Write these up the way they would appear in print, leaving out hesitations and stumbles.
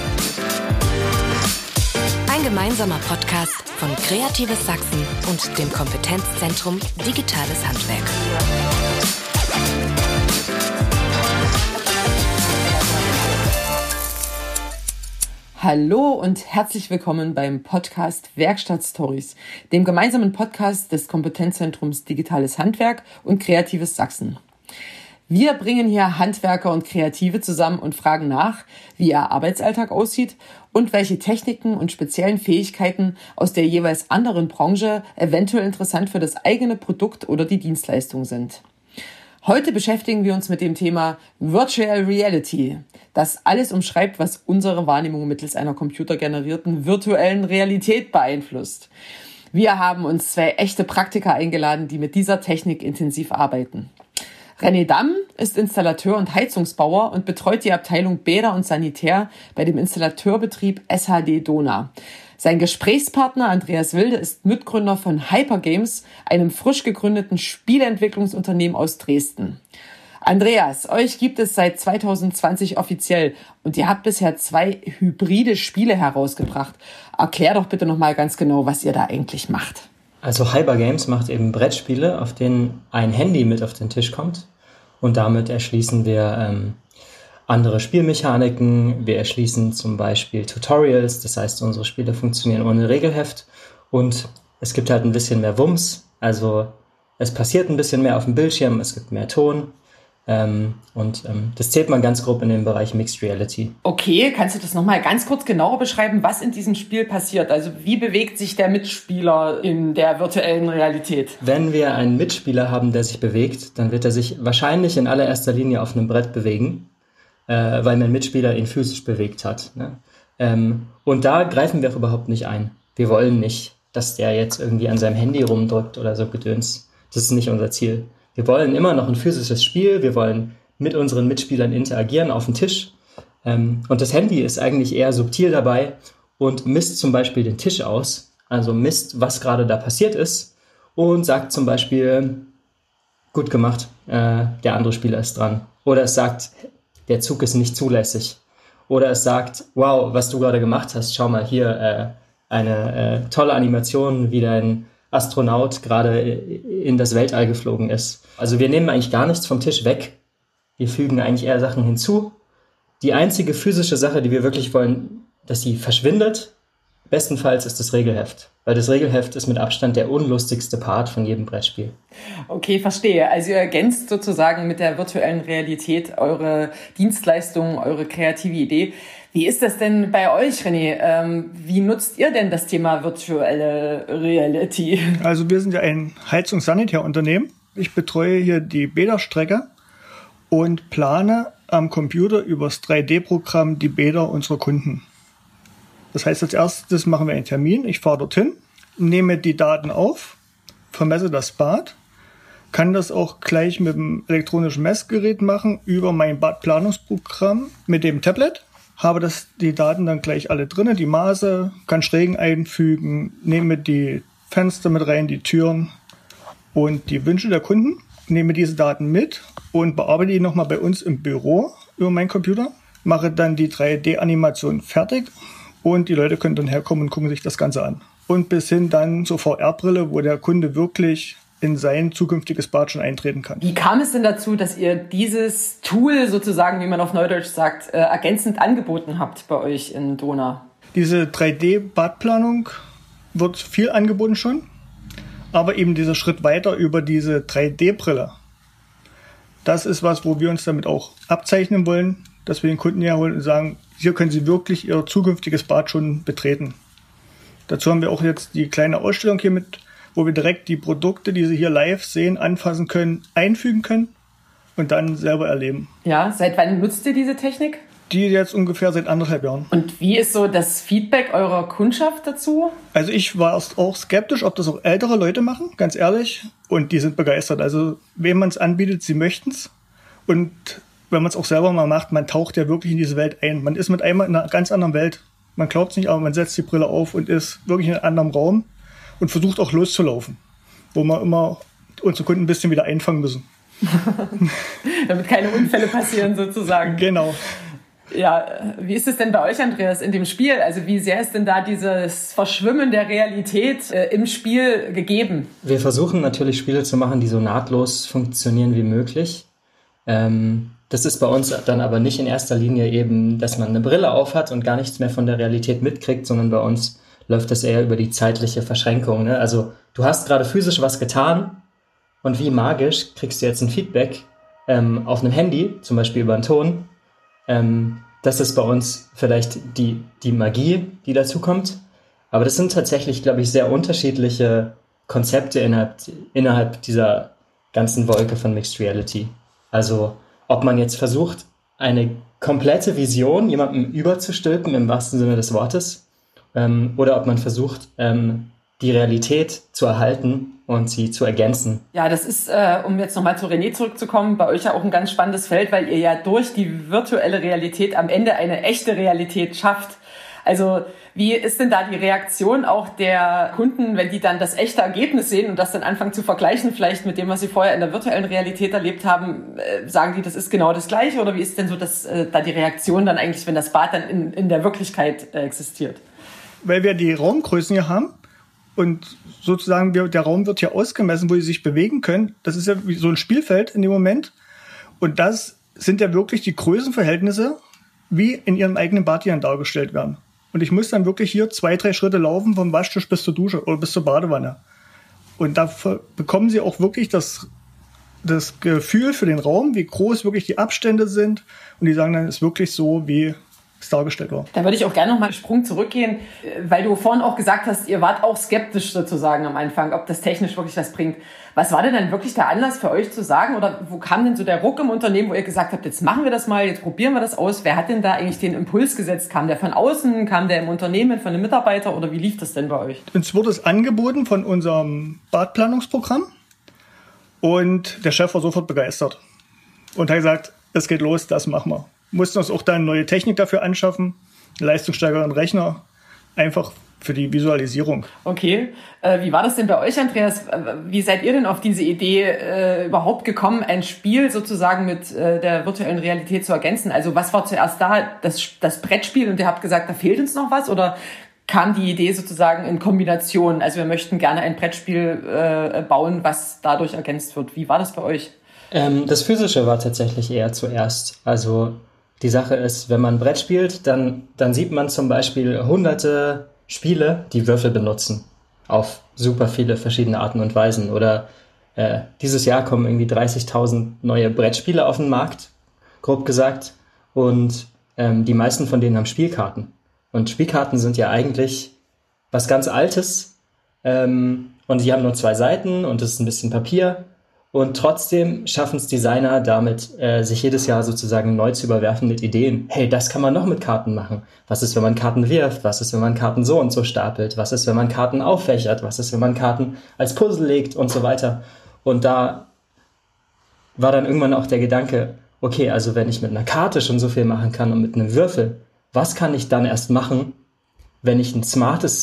Ein gemeinsamer Podcast von Kreatives Sachsen und dem Kompetenzzentrum Digitales Handwerk. Hallo und herzlich willkommen beim Podcast Werkstatt-Stories, dem gemeinsamen Podcast des Kompetenzzentrums Digitales Handwerk und Kreatives Sachsen. Wir bringen hier Handwerker und Kreative zusammen und fragen nach, wie ihr Arbeitsalltag aussieht und welche Techniken und speziellen Fähigkeiten aus der jeweils anderen Branche eventuell interessant für das eigene Produkt oder die Dienstleistung sind. Heute beschäftigen wir uns mit dem Thema Virtual Reality, das alles umschreibt, was unsere Wahrnehmung mittels einer computergenerierten virtuellen Realität beeinflusst. Wir haben uns 2 echte Praktiker eingeladen, die mit dieser Technik intensiv arbeiten. René Damm ist Installateur und Heizungsbauer und betreut die Abteilung Bäder und Sanitär bei dem Installateurbetrieb SHD Dona. Sein Gesprächspartner Andreas Wilde ist Mitgründer von Hypergames, einem frisch gegründeten Spieleentwicklungsunternehmen aus Dresden. Andreas, euch gibt es seit 2020 offiziell und ihr habt bisher 2 hybride Spiele herausgebracht. Erklär doch bitte nochmal ganz genau, was ihr da eigentlich macht. Also Hypergames macht eben Brettspiele, auf denen ein Handy mit auf den Tisch kommt und damit erschließen wir andere Spielmechaniken. Wir erschließen zum Beispiel Tutorials, das heißt, unsere Spiele funktionieren ohne Regelheft und es gibt halt ein bisschen mehr Wumms, also es passiert ein bisschen mehr auf dem Bildschirm, es gibt mehr Ton. Das zählt man ganz grob in den Bereich Mixed Reality. Okay, kannst du das nochmal ganz kurz genauer beschreiben, was in diesem Spiel passiert? Also wie bewegt sich der Mitspieler in der virtuellen Realität? Wenn wir einen Mitspieler haben, der sich bewegt, dann wird er sich wahrscheinlich in allererster Linie auf einem Brett bewegen, weil mein Mitspieler ihn physisch bewegt hat. Ne? Und da greifen wir auch überhaupt nicht ein. Wir wollen nicht, dass der jetzt irgendwie an seinem Handy rumdrückt oder so Gedöns. Das ist nicht unser Ziel. Wir wollen immer noch ein physisches Spiel, wir wollen mit unseren Mitspielern interagieren auf dem Tisch. Und das Handy ist eigentlich eher subtil dabei und misst zum Beispiel den Tisch aus, also misst, was gerade da passiert ist und sagt zum Beispiel, gut gemacht, der andere Spieler ist dran. Oder es sagt, der Zug ist nicht zulässig. Oder es sagt, wow, was du gerade gemacht hast, schau mal hier, eine tolle Animation, wie dein Astronaut gerade in das Weltall geflogen ist. Also wir nehmen eigentlich gar nichts vom Tisch weg. Wir fügen eigentlich eher Sachen hinzu. Die einzige physische Sache, die wir wirklich wollen, dass sie verschwindet, bestenfalls ist das Regelheft. Weil das Regelheft ist mit Abstand der unlustigste Part von jedem Brettspiel. Okay, verstehe. Also ihr ergänzt sozusagen mit der virtuellen Realität eure Dienstleistung, eure kreative Idee. Wie ist das denn bei euch, René? Wie nutzt ihr denn das Thema virtuelle Reality? Also wir sind ja ein Heizungs-Sanitärunternehmen. Ich betreue hier die Bäderstrecke und plane am Computer übers 3D-Programm die Bäder unserer Kunden. Das heißt, als erstes machen wir einen Termin. Ich fahre dorthin, nehme die Daten auf, vermesse das Bad, kann das auch gleich mit dem elektronischen Messgerät machen über mein Badplanungsprogramm mit dem Tablet. Habe die Daten dann gleich alle drin, die Maße, kann Schrägen einfügen, nehme die Fenster mit rein, die Türen und die Wünsche der Kunden, nehme diese Daten mit und bearbeite die nochmal bei uns im Büro über meinen Computer, mache dann die 3D-Animation fertig und die Leute können dann herkommen und gucken sich das Ganze an. Und bis hin dann zur VR-Brille, wo der Kunde wirklich in sein zukünftiges Bad schon eintreten kann. Wie kam es denn dazu, dass ihr dieses Tool sozusagen, wie man auf Neudeutsch sagt, ergänzend angeboten habt bei euch in Dona? Diese 3D-Badplanung wird viel angeboten schon, aber eben dieser Schritt weiter über diese 3D-Brille. Das ist was, wo wir uns damit auch abzeichnen wollen, dass wir den Kunden herholen und sagen, hier können Sie wirklich Ihr zukünftiges Bad schon betreten. Dazu haben wir auch jetzt die kleine Ausstellung hier mit, wo wir direkt die Produkte, die Sie hier live sehen, anfassen können, einfügen können und dann selber erleben. Ja, seit wann nutzt ihr diese Technik? Die jetzt ungefähr seit 1,5 Jahren. Und wie ist so das Feedback eurer Kundschaft dazu? Also ich war erst auch skeptisch, ob das auch ältere Leute machen, ganz ehrlich. Und die sind begeistert. Also wem man es anbietet, sie möchten es. Und wenn man es auch selber mal macht, man taucht ja wirklich in diese Welt ein. Man ist mit einmal in einer ganz anderen Welt. Man glaubt es nicht, aber man setzt die Brille auf und ist wirklich in einem anderen Raum und versucht auch loszulaufen. Wo wir immer unsere Kunden ein bisschen wieder einfangen müssen. Damit keine Unfälle passieren sozusagen. Genau. Ja, wie ist es denn bei euch, Andreas, in dem Spiel? Also wie sehr ist denn da dieses Verschwimmen der Realität im Spiel gegeben? Wir versuchen natürlich Spiele zu machen, die so nahtlos funktionieren wie möglich. Das ist bei uns dann aber nicht in erster Linie eben, dass man eine Brille aufhat und gar nichts mehr von der Realität mitkriegt, sondern bei uns läuft das eher über die zeitliche Verschränkung. Ne? Also du hast gerade physisch was getan und wie magisch kriegst du jetzt ein Feedback auf einem Handy, zum Beispiel über einen Ton. Das ist bei uns vielleicht die Magie, die dazu kommt. Aber das sind tatsächlich, glaube ich, sehr unterschiedliche Konzepte innerhalb dieser ganzen Wolke von Mixed Reality. Also ob man jetzt versucht, eine komplette Vision jemandem überzustülpen, im wahrsten Sinne des Wortes, oder ob man versucht, die Realität zu erhalten und sie zu ergänzen. Ja, das ist, um jetzt nochmal zu René zurückzukommen, bei euch ja auch ein ganz spannendes Feld, weil ihr ja durch die virtuelle Realität am Ende eine echte Realität schafft. Also wie ist denn da die Reaktion auch der Kunden, wenn die dann das echte Ergebnis sehen und das dann anfangen zu vergleichen, vielleicht mit dem, was sie vorher in der virtuellen Realität erlebt haben? Sagen die, das ist genau das Gleiche? Oder wie ist denn so da die Reaktion dann eigentlich, wenn das Bad dann in der Wirklichkeit existiert? Weil wir die Raumgrößen hier haben und sozusagen der Raum wird hier ausgemessen, wo sie sich bewegen können. Das ist ja wie so ein Spielfeld in dem Moment. Und das sind ja wirklich die Größenverhältnisse, wie in ihrem eigenen Bad hier dargestellt werden. Und ich muss dann wirklich hier 2-3 Schritte laufen vom Waschtisch bis zur Dusche oder bis zur Badewanne. Und da bekommen sie auch wirklich das Gefühl für den Raum, wie groß wirklich die Abstände sind. Und die sagen dann, es ist wirklich so, wie es dargestellt war. Da würde ich auch gerne noch mal einen Sprung zurückgehen, weil du vorhin auch gesagt hast, ihr wart auch skeptisch sozusagen am Anfang, ob das technisch wirklich was bringt. Was war denn dann wirklich der Anlass für euch zu sagen oder wo kam denn so der Ruck im Unternehmen, wo ihr gesagt habt, jetzt machen wir das mal, jetzt probieren wir das aus? Wer hat denn da eigentlich den Impuls gesetzt? Kam der von außen, kam der im Unternehmen, von einem Mitarbeiter oder wie lief das denn bei euch? Uns wurde es angeboten von unserem Badplanungsprogramm und der Chef war sofort begeistert und hat gesagt, es geht los, das machen wir. Mussten uns auch dann neue Technik dafür anschaffen, leistungsstärkeren Rechner, einfach für die Visualisierung. Okay, wie war das denn bei euch, Andreas? Wie seid ihr denn auf diese Idee überhaupt gekommen, ein Spiel sozusagen mit der virtuellen Realität zu ergänzen? Also was war zuerst da, das Brettspiel und ihr habt gesagt, da fehlt uns noch was? Oder kam die Idee sozusagen in Kombination? Also wir möchten gerne ein Brettspiel bauen, was dadurch ergänzt wird. Wie war das bei euch? Das Physische war tatsächlich eher zuerst. Also die Sache ist, wenn man ein Brett spielt, dann sieht man zum Beispiel hunderte Spiele, die Würfel benutzen. Auf super viele verschiedene Arten und Weisen. Oder dieses Jahr kommen irgendwie 30.000 neue Brettspiele auf den Markt, grob gesagt. Und die meisten von denen haben Spielkarten. Und Spielkarten sind ja eigentlich was ganz Altes. Und die haben nur 2 Seiten und es ist ein bisschen Papier. Und trotzdem schaffen es Designer damit, sich jedes Jahr sozusagen neu zu überwerfen mit Ideen. Hey, das kann man noch mit Karten machen. Was ist, wenn man Karten wirft? Was ist, wenn man Karten so und so stapelt? Was ist, wenn man Karten auffächert? Was ist, wenn man Karten als Puzzle legt und so weiter? Und da war dann irgendwann auch der Gedanke, okay, also wenn ich mit einer Karte schon so viel machen kann und mit einem Würfel, was kann ich dann erst machen, wenn ich eine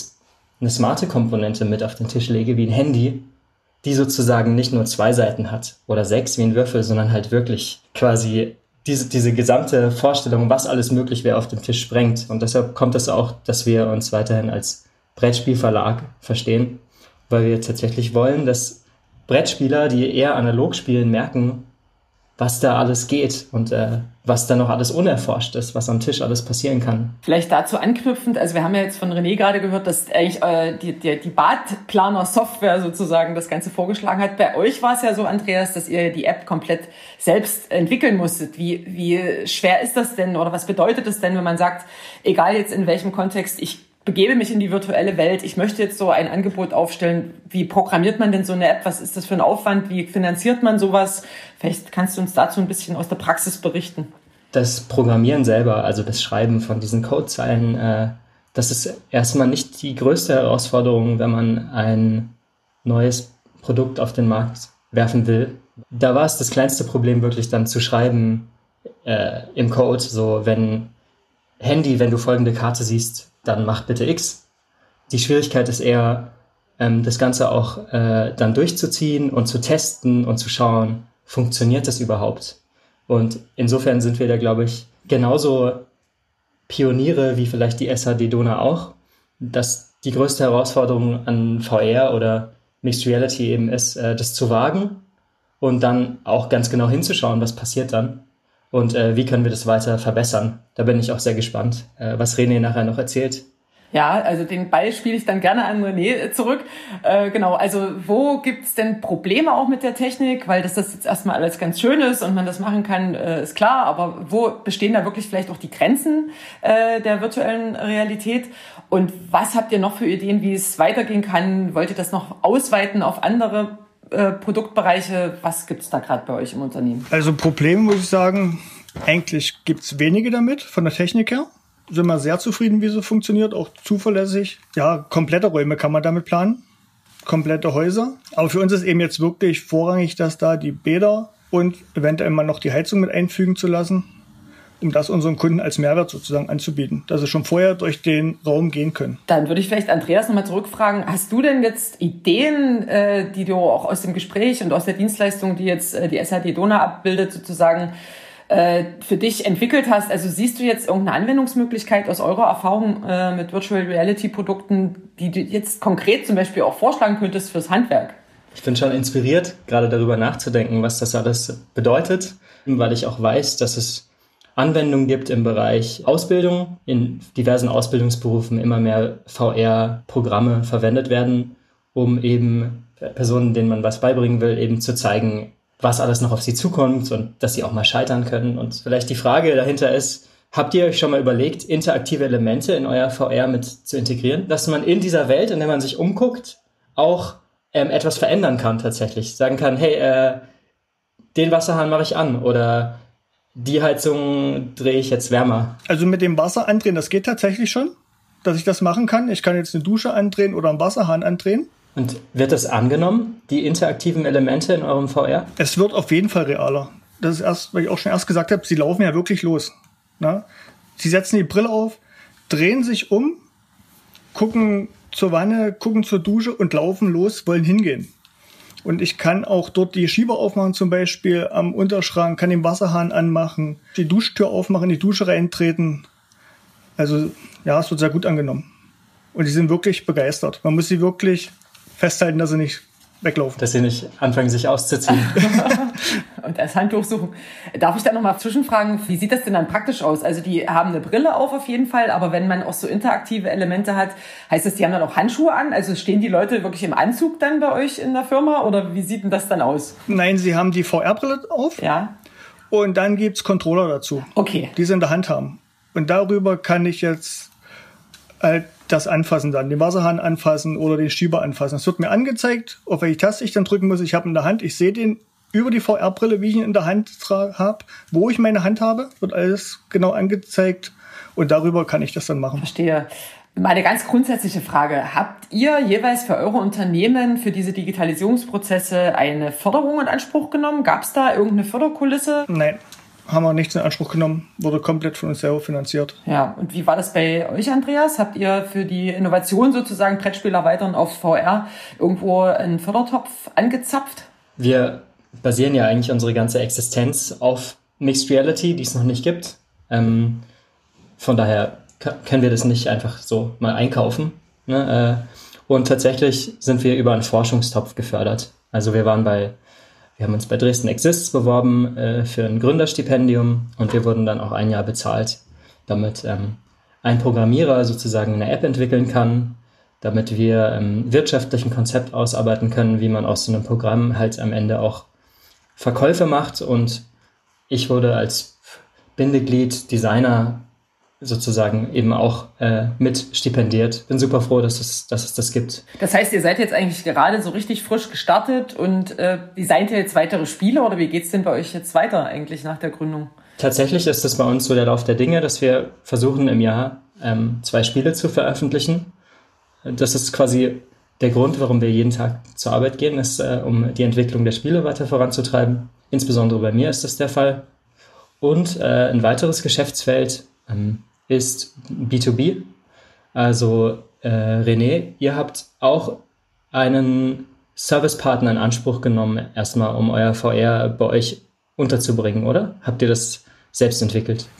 smarte Komponente mit auf den Tisch lege, wie ein Handy, die sozusagen nicht nur 2 Seiten hat oder 6 wie ein Würfel, sondern halt wirklich quasi diese gesamte Vorstellung, was alles möglich wäre, auf den Tisch sprengt. Und deshalb kommt es auch, dass wir uns weiterhin als Brettspielverlag verstehen, weil wir tatsächlich wollen, dass Brettspieler, die eher analog spielen, merken, was da alles geht und was da noch alles unerforscht ist, was am Tisch alles passieren kann. Vielleicht dazu anknüpfend, also wir haben ja jetzt von René gerade gehört, dass eigentlich die Badplaner-Software sozusagen das Ganze vorgeschlagen hat. Bei euch war es ja so, Andreas, dass ihr die App komplett selbst entwickeln musstet. Wie schwer ist das denn oder was bedeutet es denn, wenn man sagt, egal jetzt in welchem Kontext, ich begebe mich in die virtuelle Welt, ich möchte jetzt so ein Angebot aufstellen. Wie programmiert man denn so eine App? Was ist das für ein Aufwand? Wie finanziert man sowas? Vielleicht kannst du uns dazu ein bisschen aus der Praxis berichten. Das Programmieren selber, also das Schreiben von diesen Codezeilen, das ist erstmal nicht die größte Herausforderung, wenn man ein neues Produkt auf den Markt werfen will. Da war es das kleinste Problem wirklich dann zu schreiben im Code, so wenn du folgende Karte siehst, dann mach bitte X. Die Schwierigkeit ist eher, das Ganze auch dann durchzuziehen und zu testen und zu schauen, funktioniert das überhaupt? Und insofern sind wir da, glaube ich, genauso Pioniere, wie vielleicht die SAD Dona auch, dass die größte Herausforderung an VR oder Mixed Reality eben ist, das zu wagen und dann auch ganz genau hinzuschauen, was passiert dann und wie können wir das weiter verbessern. Da bin ich auch sehr gespannt, was René nachher noch erzählt. Ja, also den Ball spiele ich dann gerne an René zurück. Genau, also wo gibt's denn Probleme auch mit der Technik? Weil das jetzt erstmal alles ganz schön ist und man das machen kann, ist klar. Aber wo bestehen da wirklich vielleicht auch die Grenzen der virtuellen Realität? Und was habt ihr noch für Ideen, wie es weitergehen kann? Wollt ihr das noch ausweiten auf andere Produktbereiche? Was gibt's da gerade bei euch im Unternehmen? Also Probleme, muss ich sagen, eigentlich gibt's wenige damit von der Technik her. Sind wir sehr zufrieden, wie sie funktioniert, auch zuverlässig. Ja, komplette Räume kann man damit planen, komplette Häuser. Aber für uns ist eben jetzt wirklich vorrangig, dass da die Bäder und eventuell mal noch die Heizung mit einfügen zu lassen, um das unseren Kunden als Mehrwert sozusagen anzubieten, dass sie schon vorher durch den Raum gehen können. Dann würde ich vielleicht Andreas nochmal zurückfragen, hast du denn jetzt Ideen, die du auch aus dem Gespräch und aus der Dienstleistung, die jetzt die SAD Dona abbildet, sozusagen für dich entwickelt hast? Also siehst du jetzt irgendeine Anwendungsmöglichkeit aus eurer Erfahrung mit Virtual Reality Produkten, die du jetzt konkret zum Beispiel auch vorschlagen könntest fürs Handwerk? Ich bin schon inspiriert, gerade darüber nachzudenken, was das alles bedeutet, weil ich auch weiß, dass es Anwendungen gibt im Bereich Ausbildung. In diversen Ausbildungsberufen immer mehr VR-Programme verwendet werden, um eben Personen, denen man was beibringen will, eben zu zeigen, was alles noch auf sie zukommt und dass sie auch mal scheitern können. Und vielleicht die Frage dahinter ist, habt ihr euch schon mal überlegt, interaktive Elemente in euer VR mit zu integrieren? Dass man in dieser Welt, in der man sich umguckt, auch etwas verändern kann tatsächlich. Sagen kann, hey, den Wasserhahn mache ich an oder die Heizung drehe ich jetzt wärmer. Also mit dem Wasser andrehen, das geht tatsächlich schon, dass ich das machen kann. Ich kann jetzt eine Dusche andrehen oder einen Wasserhahn andrehen. Und wird das angenommen, die interaktiven Elemente in eurem VR? Es wird auf jeden Fall realer. Das ist erst, weil ich auch schon erst gesagt habe, sie laufen ja wirklich los. Na? Sie setzen die Brille auf, drehen sich um, gucken zur Wanne, gucken zur Dusche und laufen los, wollen hingehen. Und ich kann auch dort die Schieber aufmachen, zum Beispiel am Unterschrank, kann den Wasserhahn anmachen, die Duschtür aufmachen, in die Dusche reintreten. Also ja, es wird sehr gut angenommen. Und die sind wirklich begeistert. Man muss sie wirklich festhalten, dass sie nicht weglaufen. Dass sie nicht anfangen, sich auszuziehen. Und das Handtuch suchen. Darf ich da nochmal zwischenfragen, wie sieht das denn dann praktisch aus? Also die haben eine Brille auf jeden Fall, aber wenn man auch so interaktive Elemente hat, heißt das, die haben dann auch Handschuhe an? Also stehen die Leute wirklich im Anzug dann bei euch in der Firma oder wie sieht denn das dann aus? Nein, sie haben die VR-Brille auf. Ja. Und dann gibt's Controller dazu. Okay. Die sie in der Hand haben. Und darüber kann ich jetzt das anfassen dann, den Wasserhahn anfassen oder den Schieber anfassen. Es wird mir angezeigt, auf welche Taste ich dann drücken muss. Ich habe in der Hand, ich sehe den über die VR-Brille, wie ich ihn in der Hand habe, wo ich meine Hand habe, wird alles genau angezeigt und darüber kann ich das dann machen. Verstehe. Mal eine ganz grundsätzliche Frage. Habt ihr jeweils für eure Unternehmen für diese Digitalisierungsprozesse eine Förderung in Anspruch genommen? Gab es da irgendeine Förderkulisse? Nein. Haben wir nichts in Anspruch genommen, wurde komplett von uns selber finanziert. Ja, und wie war das bei euch, Andreas? Habt ihr für die Innovation sozusagen Brettspiel erweitern auf VR irgendwo einen Fördertopf angezapft? Wir basieren ja eigentlich unsere ganze Existenz auf Mixed Reality, die es noch nicht gibt. Von daher können wir das nicht einfach so mal einkaufen. Ne? Und tatsächlich sind wir über einen Forschungstopf gefördert. Also wir haben uns bei Dresden Exists beworben für ein Gründerstipendium und wir wurden dann auch ein Jahr bezahlt, damit ein Programmierer sozusagen eine App entwickeln kann, damit wir wirtschaftlich ein Konzept ausarbeiten können, wie man aus so einem Programm halt am Ende auch Verkäufe macht. Und ich wurde als Bindeglied Designer sozusagen eben auch mit stipendiert. Bin super froh, dass es das gibt. Das heißt, ihr seid jetzt eigentlich gerade so richtig frisch gestartet und designt ihr jetzt weitere Spiele oder wie geht's denn bei euch jetzt weiter eigentlich nach der Gründung? Tatsächlich ist das bei uns so der Lauf der Dinge, dass wir versuchen im Jahr 2 Spiele zu veröffentlichen. Das ist quasi der Grund, warum wir jeden Tag zur Arbeit gehen, ist, um die Entwicklung der Spiele weiter voranzutreiben. Insbesondere bei mir ist das der Fall. Und ein weiteres Geschäftsfeld ist B2B. Also René, ihr habt auch einen Servicepartner in Anspruch genommen, erstmal um euer VR bei euch unterzubringen, oder? Habt ihr das selbst entwickelt?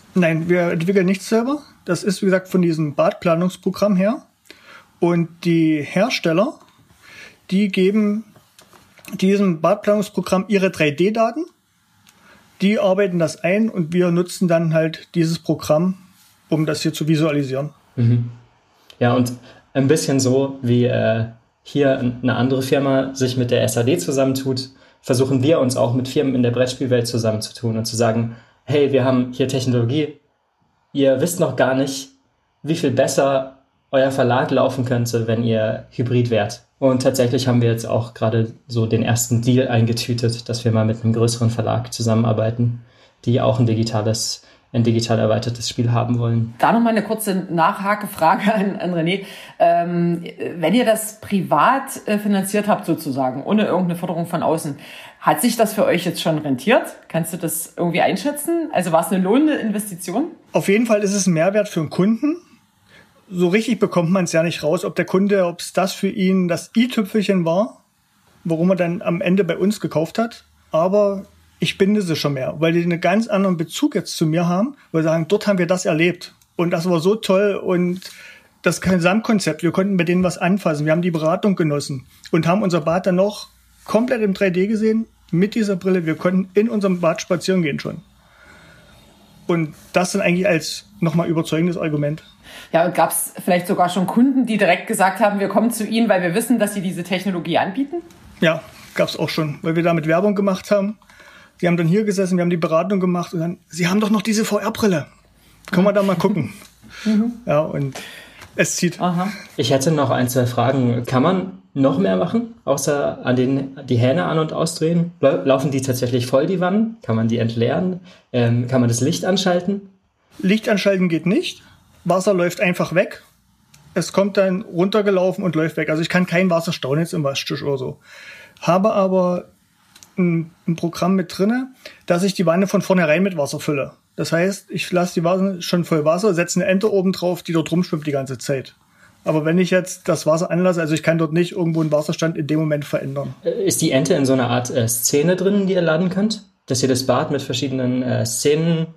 Nein, wir entwickeln nichts selber. Das ist, wie gesagt, von diesem Badplanungsprogramm her. Und die Hersteller, die geben diesem Badplanungsprogramm ihre 3D-Daten. Die arbeiten das ein und wir nutzen dann halt dieses Programm, um das hier zu visualisieren. Mhm. Ja, und ein bisschen so, wie hier eine andere Firma sich mit der SAD zusammentut, versuchen wir uns auch mit Firmen in der Brettspielwelt zusammenzutun und zu sagen, hey, wir haben hier Technologie, ihr wisst noch gar nicht, wie viel besser euer Verlag laufen könnte, wenn ihr Hybrid wärt. Und tatsächlich haben wir jetzt auch gerade so den ersten Deal eingetütet, dass wir mal mit einem größeren Verlag zusammenarbeiten, die auch ein digital erweitertes Spiel haben wollen. Da nochmal eine kurze Nachhakefrage an René. Wenn ihr das privat finanziert habt sozusagen, ohne irgendeine Förderung von außen, hat sich das für euch jetzt schon rentiert? Kannst du das irgendwie einschätzen? Also war es eine lohnende Investition? Auf jeden Fall ist es ein Mehrwert für den Kunden. So richtig bekommt man es ja nicht raus, ob es das für ihn das i-Tüpfelchen war, warum er dann am Ende bei uns gekauft hat. Aber ich binde sie schon mehr, weil die einen ganz anderen Bezug jetzt zu mir haben, weil sie sagen, dort haben wir das erlebt und das war so toll und das Gesamtkonzept, wir konnten mit denen was anfassen, wir haben die Beratung genossen und haben unser Bad dann noch komplett im 3D gesehen, mit dieser Brille, wir konnten in unserem Bad spazieren gehen schon. Und das dann eigentlich als nochmal überzeugendes Argument. Ja, und gab es vielleicht sogar schon Kunden, die direkt gesagt haben, wir kommen zu Ihnen, weil wir wissen, dass Sie diese Technologie anbieten? Ja, gab es auch schon, weil wir damit Werbung gemacht haben. Die haben dann hier gesessen, wir haben die Beratung gemacht und dann, Sie haben doch noch diese VR-Brille. Können wir da mal gucken. Ja, und es zieht. Aha. Ich hätte noch ein, zwei Fragen. Kann man noch mehr machen, außer die Hähne an- und ausdrehen? Laufen die tatsächlich voll, die Wannen? Kann man die entleeren? Kann man das Licht anschalten? Licht anschalten geht nicht. Wasser läuft einfach weg. Es kommt dann runtergelaufen und läuft weg. Also ich kann kein Wasser stauen jetzt im Waschtisch oder so. Habe aber ein Programm mit drinne, dass ich die Wanne von vornherein mit Wasser fülle. Das heißt, ich lasse die Wanne schon voll Wasser, setze eine Ente oben drauf, die dort rumschwimmt die ganze Zeit. Aber wenn ich jetzt das Wasser anlasse, also ich kann dort nicht irgendwo einen Wasserstand in dem Moment verändern. Ist die Ente in so einer Art Szene drin, die ihr laden könnt? Dass ihr das Bad mit verschiedenen Szenen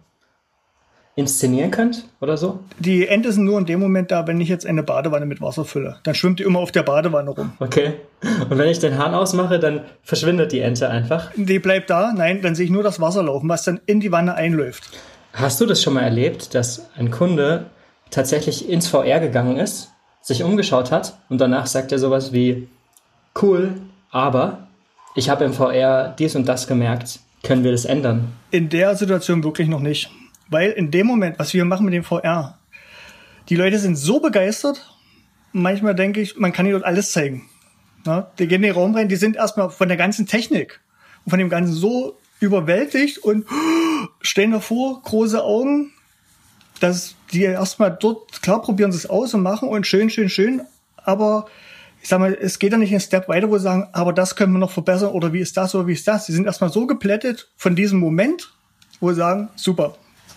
inszenieren könnt oder so? Die Ente sind nur in dem Moment da, wenn ich jetzt eine Badewanne mit Wasser fülle. Dann schwimmt die immer auf der Badewanne rum. Okay. Und wenn ich den Hahn ausmache, dann verschwindet die Ente einfach? Die bleibt da. Nein, dann sehe ich nur das Wasser laufen, was dann in die Wanne einläuft. Hast du das schon mal erlebt, dass ein Kunde tatsächlich ins VR gegangen ist, sich umgeschaut hat und danach sagt er sowas wie, cool, aber ich habe im VR dies und das gemerkt, können wir das ändern? In der Situation wirklich noch nicht. Weil in dem Moment, was wir machen mit dem VR, die Leute sind so begeistert, manchmal denke ich, man kann ihnen dort alles zeigen. Ja, die gehen in den Raum rein, die sind erstmal von der ganzen Technik und von dem Ganzen so überwältigt und stehen davor, große Augen, dass die erstmal dort, klar probieren sie es aus und machen und schön, aber ich sag mal, es geht ja nicht einen Step weiter, wo sie sagen, aber das können wir noch verbessern oder wie ist das oder wie ist das. Sie sind erstmal so geplättet von diesem Moment, wo sie sagen, super.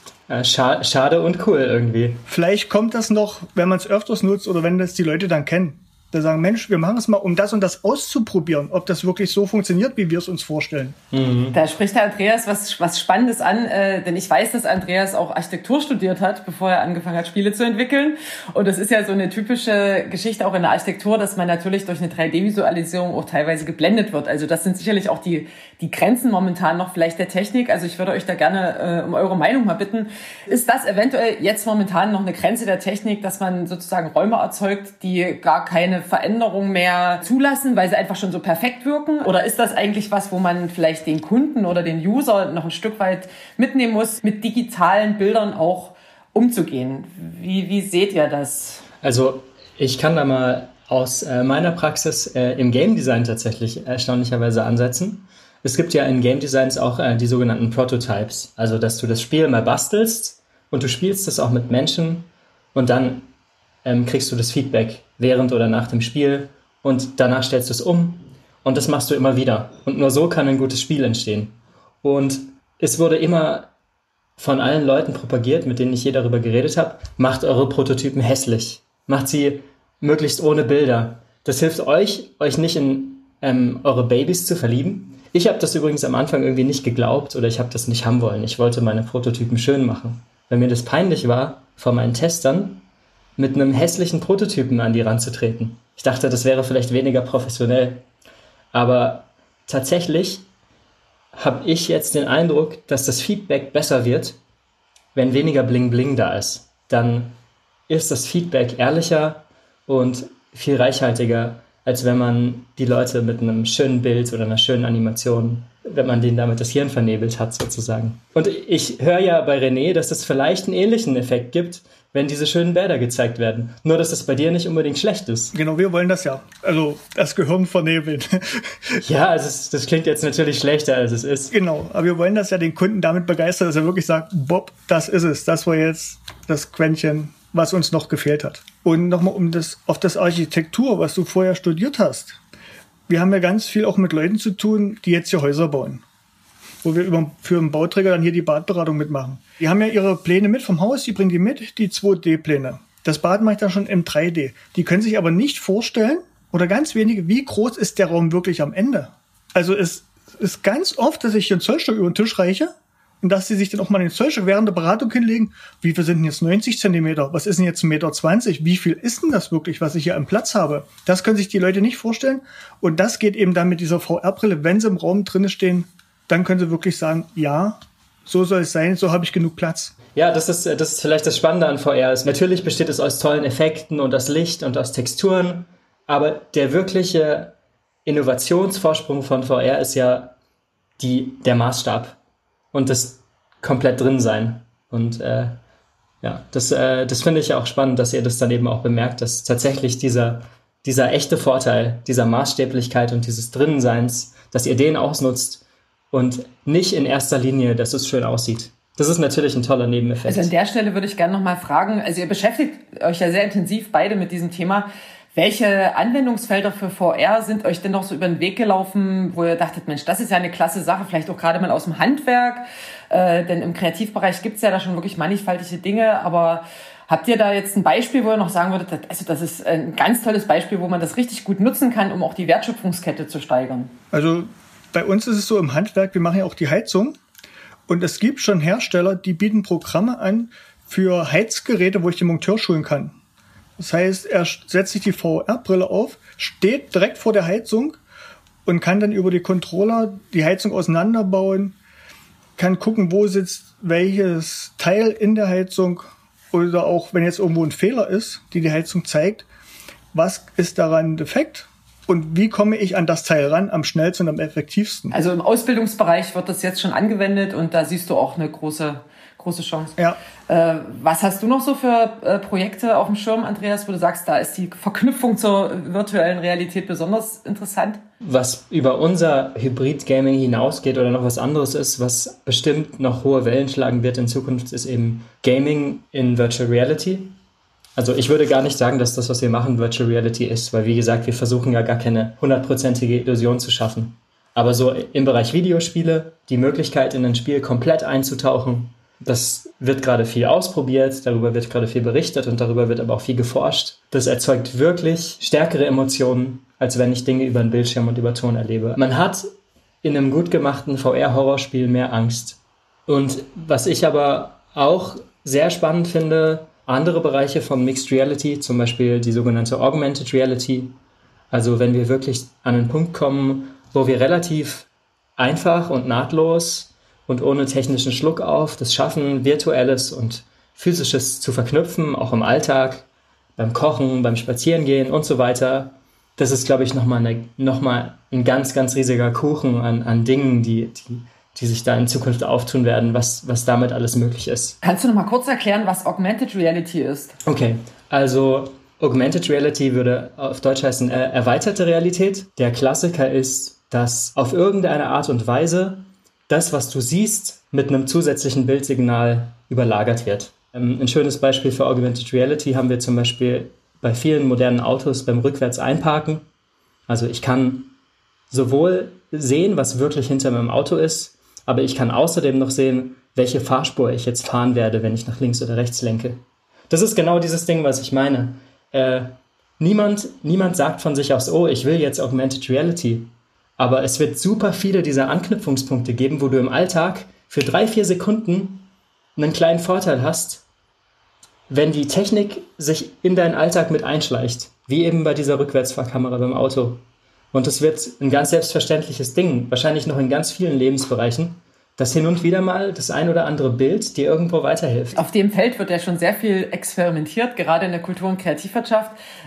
Schade und cool irgendwie. Vielleicht kommt das noch, wenn man es öfters nutzt oder wenn das die Leute dann kennen. Da sagen, Mensch, wir machen es mal, um das und das auszuprobieren, ob das wirklich so funktioniert, wie wir es uns vorstellen. Da spricht der Andreas was Spannendes an, denn ich weiß, dass Andreas auch Architektur studiert hat, bevor er angefangen hat, Spiele zu entwickeln. Und das ist ja so eine typische Geschichte auch in der Architektur, dass man natürlich durch eine 3D-Visualisierung auch teilweise geblendet wird. Also das sind sicherlich auch die Grenzen momentan noch vielleicht der Technik. Also ich würde euch da gerne um eure Meinung mal bitten. Ist das eventuell jetzt momentan noch eine Grenze der Technik, dass man sozusagen Räume erzeugt, die gar keine Veränderung mehr zulassen, weil sie einfach schon so perfekt wirken? Oder ist das eigentlich was, wo man vielleicht den Kunden oder den User noch ein Stück weit mitnehmen muss, mit digitalen Bildern auch umzugehen? Wie seht ihr das? Also ich kann da mal aus meiner Praxis im Game Design tatsächlich erstaunlicherweise ansetzen. Es gibt ja in Game Designs auch die sogenannten Prototypes, also dass du das Spiel mal bastelst und du spielst es auch mit Menschen und dann kriegst du das Feedback während oder nach dem Spiel und danach stellst du es um und das machst du immer wieder. Und nur so kann ein gutes Spiel entstehen. Und es wurde immer von allen Leuten propagiert, mit denen ich je darüber geredet habe, macht eure Prototypen hässlich. Macht sie möglichst ohne Bilder. Das hilft euch nicht in eure Babys zu verlieben. Ich habe das übrigens am Anfang irgendwie nicht geglaubt oder ich habe das nicht haben wollen. Ich wollte meine Prototypen schön machen. weil mir das peinlich war, vor meinen Testern mit einem hässlichen Prototypen an die ranzutreten. Ich dachte, das wäre vielleicht weniger professionell. Aber tatsächlich habe ich jetzt den Eindruck, dass das Feedback besser wird, wenn weniger Bling-Bling da ist. Dann ist das Feedback ehrlicher und viel reichhaltiger, als wenn man die Leute mit einem schönen Bild oder einer schönen Animation, wenn man denen damit das Hirn vernebelt hat sozusagen. Und ich höre ja bei René, dass es vielleicht einen ähnlichen Effekt gibt, wenn diese schönen Bilder gezeigt werden. Nur, dass das bei dir nicht unbedingt schlecht ist. Genau, wir wollen das ja. Also das Gehirn vernebeln. Ja, also das klingt jetzt natürlich schlechter, als es ist. Genau, aber wir wollen das ja den Kunden damit begeistern, dass er wirklich sagt, Bob, das ist es. Das war jetzt das Quäntchen, was uns noch gefehlt hat. Und nochmal auf das Architektur, was du vorher studiert hast. Wir haben ja ganz viel auch mit Leuten zu tun, die jetzt hier Häuser bauen. Wo wir für einen Bauträger dann hier die Badberatung mitmachen. Die haben ja ihre Pläne mit vom Haus, die bringen die mit, die 2D-Pläne. Das Bad mache ich dann schon im 3D. Die können sich aber nicht vorstellen, oder ganz wenige, wie groß ist der Raum wirklich am Ende. Also es ist ganz oft, dass ich hier ein Zollstock über den Tisch reiche und dass sie sich dann auch mal den Zollstock während der Beratung hinlegen. Wie viel sind denn jetzt 90 Zentimeter? Was ist denn jetzt 1,20 Meter? Wie viel ist denn das wirklich, was ich hier am Platz habe? Das können sich die Leute nicht vorstellen. Und das geht eben dann mit dieser VR-Brille, wenn sie im Raum drinne stehen, dann können sie wirklich sagen, ja, so soll es sein, so habe ich genug Platz. Ja, das ist vielleicht das Spannende an VR. Natürlich besteht es aus tollen Effekten und aus Licht und aus Texturen, aber der wirkliche Innovationsvorsprung von VR ist ja der Maßstab und das komplett drin sein. Und das finde ich ja auch spannend, dass ihr das dann eben auch bemerkt, dass tatsächlich dieser echte Vorteil, dieser Maßstäblichkeit und dieses Drinnenseins, dass ihr den ausnutzt, und nicht in erster Linie, dass es schön aussieht. Das ist natürlich ein toller Nebeneffekt. Also an der Stelle würde ich gerne nochmal fragen, also ihr beschäftigt euch ja sehr intensiv beide mit diesem Thema. Welche Anwendungsfelder für VR sind euch denn noch so über den Weg gelaufen, wo ihr dachtet, Mensch, das ist ja eine klasse Sache, vielleicht auch gerade mal aus dem Handwerk, denn im Kreativbereich gibt's ja da schon wirklich mannigfaltige Dinge, aber habt ihr da jetzt ein Beispiel, wo ihr noch sagen würdet, also das ist ein ganz tolles Beispiel, wo man das richtig gut nutzen kann, um auch die Wertschöpfungskette zu steigern? Also bei uns ist es so im Handwerk, wir machen ja auch die Heizung und es gibt schon Hersteller, die bieten Programme an für Heizgeräte, wo ich den Monteur schulen kann. Das heißt, er setzt sich die VR-Brille auf, steht direkt vor der Heizung und kann dann über die Controller die Heizung auseinanderbauen, kann gucken, wo sitzt welches Teil in der Heizung oder auch, wenn jetzt irgendwo ein Fehler ist, die Heizung zeigt, was ist daran defekt. Und wie komme ich an das Teil ran am schnellsten und am effektivsten? Also im Ausbildungsbereich wird das jetzt schon angewendet und da siehst du auch eine große Chance. Ja. Was hast du noch so für Projekte auf dem Schirm, Andreas, wo du sagst, da ist die Verknüpfung zur virtuellen Realität besonders interessant? Was über unser Hybrid-Gaming hinausgeht oder noch was anderes ist, was bestimmt noch hohe Wellen schlagen wird in Zukunft, ist eben Gaming in Virtual Reality. Also ich würde gar nicht sagen, dass das, was wir machen, Virtual Reality ist, weil wie gesagt, wir versuchen ja gar keine 100%ige Illusion zu schaffen. Aber so im Bereich Videospiele, die Möglichkeit in ein Spiel komplett einzutauchen, das wird gerade viel ausprobiert, darüber wird gerade viel berichtet und darüber wird aber auch viel geforscht. Das erzeugt wirklich stärkere Emotionen, als wenn ich Dinge über einen Bildschirm und über Ton erlebe. Man hat in einem gut gemachten VR-Horrorspiel mehr Angst. Und was ich aber auch sehr spannend finde, andere Bereiche von Mixed Reality, zum Beispiel die sogenannte Augmented Reality, also wenn wir wirklich an einen Punkt kommen, wo wir relativ einfach und nahtlos und ohne technischen Schluck auf das schaffen, Virtuelles und Physisches zu verknüpfen, auch im Alltag, beim Kochen, beim Spazierengehen und so weiter. Das ist, glaube ich, nochmal ein ganz, ganz riesiger Kuchen an Dingen, die sich da in Zukunft auftun werden, was damit alles möglich ist. Kannst du noch mal kurz erklären, was Augmented Reality ist? Okay, also Augmented Reality würde auf Deutsch heißen erweiterte Realität. Der Klassiker ist, dass auf irgendeine Art und Weise das, was du siehst, mit einem zusätzlichen Bildsignal überlagert wird. Ein schönes Beispiel für Augmented Reality haben wir zum Beispiel bei vielen modernen Autos beim Rückwärts einparken. Also ich kann sowohl sehen, was wirklich hinter meinem Auto ist, aber ich kann außerdem noch sehen, welche Fahrspur ich jetzt fahren werde, wenn ich nach links oder rechts lenke. Das ist genau dieses Ding, was ich meine. Niemand sagt von sich aus, oh, ich will jetzt Augmented Reality. Aber es wird super viele dieser Anknüpfungspunkte geben, wo du im Alltag für 3-4 Sekunden einen kleinen Vorteil hast, wenn die Technik sich in deinen Alltag mit einschleicht, wie eben bei dieser Rückwärtsfahrkamera beim Auto. Und es wird ein ganz selbstverständliches Ding, wahrscheinlich noch in ganz vielen Lebensbereichen, dass hin und wieder mal das ein oder andere Bild dir irgendwo weiterhilft. Auf dem Feld wird ja schon sehr viel experimentiert, gerade in der Kultur- und Kreativwirtschaft.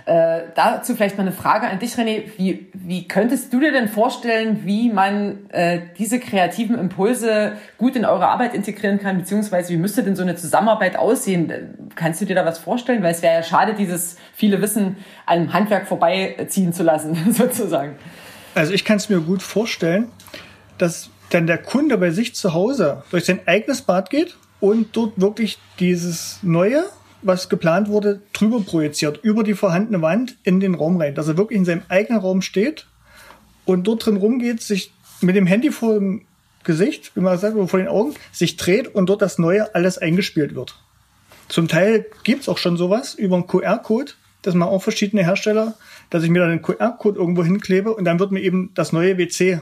Dazu vielleicht mal eine Frage an dich, René. Wie könntest du dir denn vorstellen, wie man diese kreativen Impulse gut in eure Arbeit integrieren kann, beziehungsweise wie müsste denn so eine Zusammenarbeit aussehen? Kannst du dir da was vorstellen? Weil es wäre ja schade, dieses viele Wissen an einem Handwerk vorbeiziehen zu lassen, sozusagen. Also ich kann es mir gut vorstellen, dass dann der Kunde bei sich zu Hause durch sein eigenes Bad geht und dort wirklich dieses Neue, was geplant wurde, drüber projiziert, über die vorhandene Wand in den Raum rein. Dass er wirklich in seinem eigenen Raum steht und dort drin rumgeht, sich mit dem Handy vor dem Gesicht, wie man sagt, oder vor den Augen, sich dreht und dort das Neue alles eingespielt wird. Zum Teil gibt es auch schon sowas über einen QR-Code, das machen auch verschiedene Hersteller, dass ich mir dann einen QR-Code irgendwo hinklebe und dann wird mir eben das neue WC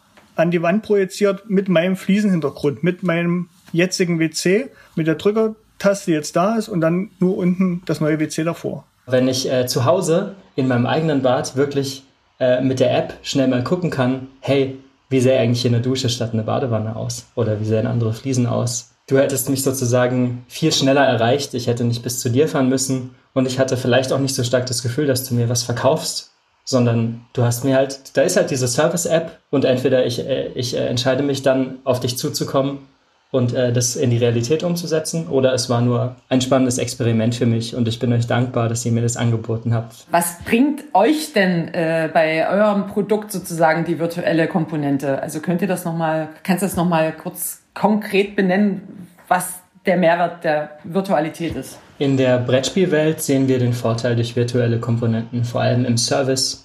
an die Wand projiziert mit meinem Fliesenhintergrund, mit meinem jetzigen WC, mit der Drückertaste, die jetzt da ist und dann nur unten das neue WC davor. Wenn ich zu Hause in meinem eigenen Bad wirklich mit der App schnell mal gucken kann, hey, wie sähe eigentlich hier eine Dusche statt eine Badewanne aus? Oder wie sehen andere Fliesen aus? Du hättest mich sozusagen viel schneller erreicht, ich hätte nicht bis zu dir fahren müssen und ich hatte vielleicht auch nicht so stark das Gefühl, dass du mir was verkaufst, sondern du hast mir halt, da ist halt diese Service-App und entweder ich entscheide mich dann, auf dich zuzukommen und das in die Realität umzusetzen, oder es war nur ein spannendes Experiment für mich und ich bin euch dankbar, dass ihr mir das angeboten habt. Was bringt euch denn bei eurem Produkt sozusagen die virtuelle Komponente? Also kannst du das nochmal kurz konkret benennen, was der Mehrwert der Virtualität ist? In der Brettspielwelt sehen wir den Vorteil durch virtuelle Komponenten, vor allem im Service.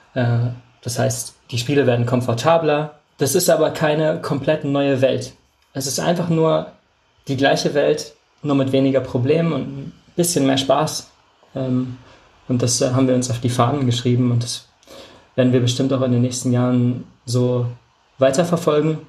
Das heißt, die Spiele werden komfortabler. Das ist aber keine komplett neue Welt. Es ist einfach nur die gleiche Welt, nur mit weniger Problemen und ein bisschen mehr Spaß. Und das haben wir uns auf die Fahnen geschrieben und das werden wir bestimmt auch in den nächsten Jahren so weiterverfolgen.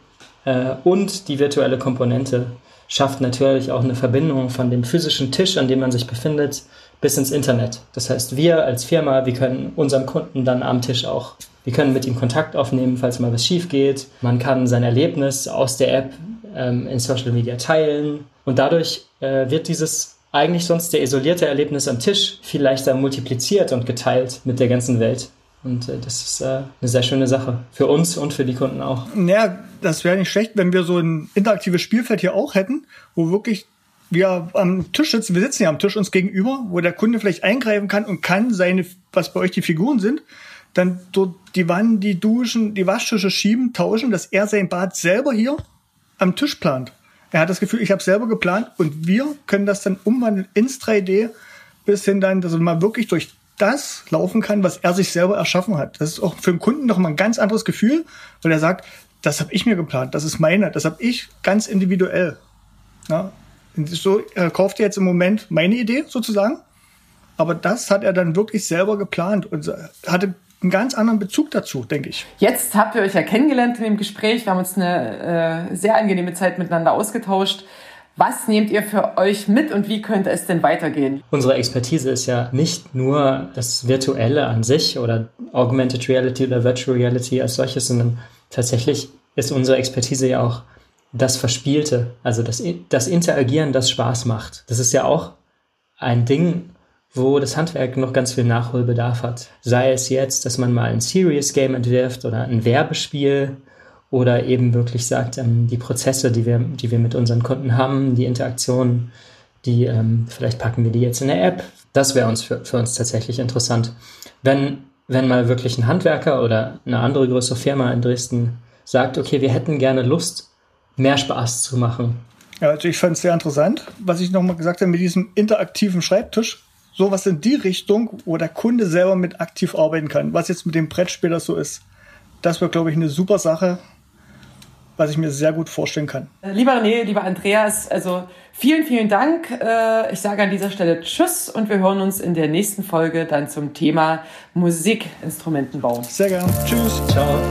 Und die virtuelle Komponente schafft natürlich auch eine Verbindung von dem physischen Tisch, an dem man sich befindet, bis ins Internet. Das heißt, wir als Firma, wir können unserem Kunden dann am Tisch auch, wir können mit ihm Kontakt aufnehmen, falls mal was schief geht. Man kann sein Erlebnis aus der App in Social Media teilen und dadurch wird dieses eigentlich sonst der isolierte Erlebnis am Tisch viel leichter multipliziert und geteilt mit der ganzen Welt. Und das ist eine sehr schöne Sache. Für uns und für die Kunden auch. Naja, das wäre nicht schlecht, wenn wir so ein interaktives Spielfeld hier auch hätten, wo wirklich wir am Tisch sitzen. Wir sitzen ja am Tisch uns gegenüber, wo der Kunde vielleicht eingreifen kann und kann seine, was bei euch die Figuren sind, dann dort die Wannen, die Duschen, die Waschtische schieben, tauschen, dass er sein Bad selber hier am Tisch plant. Er hat das Gefühl, ich habe selber geplant und wir können das dann umwandeln ins 3D bis hin dann, dass er mal wirklich durch das laufen kann, was er sich selber erschaffen hat. Das ist auch für den Kunden noch mal ein ganz anderes Gefühl, weil er sagt, das habe ich mir geplant, das ist meine, das habe ich ganz individuell. Ja, so kauft er jetzt im Moment meine Idee sozusagen, aber das hat er dann wirklich selber geplant und hatte einen ganz anderen Bezug dazu, denke ich. Jetzt habt ihr euch ja kennengelernt in dem Gespräch, wir haben uns eine sehr angenehme Zeit miteinander ausgetauscht. Was nehmt ihr für euch mit und wie könnte es denn weitergehen? Unsere Expertise ist ja nicht nur das Virtuelle an sich oder Augmented Reality oder Virtual Reality als solches, sondern tatsächlich ist unsere Expertise ja auch das Verspielte, also das Interagieren, das Spaß macht. Das ist ja auch ein Ding, wo das Handwerk noch ganz viel Nachholbedarf hat. Sei es jetzt, dass man mal ein Serious Game entwirft oder ein Werbespiel, oder eben wirklich sagt, die Prozesse, die wir mit unseren Kunden haben, die Interaktionen, vielleicht packen wir die jetzt in eine App. Das wäre für uns tatsächlich interessant. Wenn mal wirklich ein Handwerker oder eine andere größere Firma in Dresden sagt, okay, wir hätten gerne Lust, mehr Spaß zu machen. Ja, also ich fand es sehr interessant, was ich nochmal gesagt habe mit diesem interaktiven Schreibtisch. Sowas in die Richtung, wo der Kunde selber mit aktiv arbeiten kann, was jetzt mit dem Brettspiel das so ist. Das wäre, glaube ich, eine super Sache, was ich mir sehr gut vorstellen kann. Lieber René, lieber Andreas, also vielen, vielen Dank. Ich sage an dieser Stelle Tschüss und wir hören uns in der nächsten Folge dann zum Thema Musikinstrumentenbau. Sehr gerne. Tschüss. Ciao.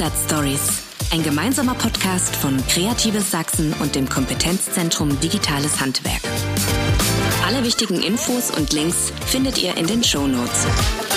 Werkstattstories. Ein gemeinsamer Podcast von Kreatives Sachsen und dem Kompetenzzentrum Digitales Handwerk. Alle wichtigen Infos und Links findet ihr in den Shownotes.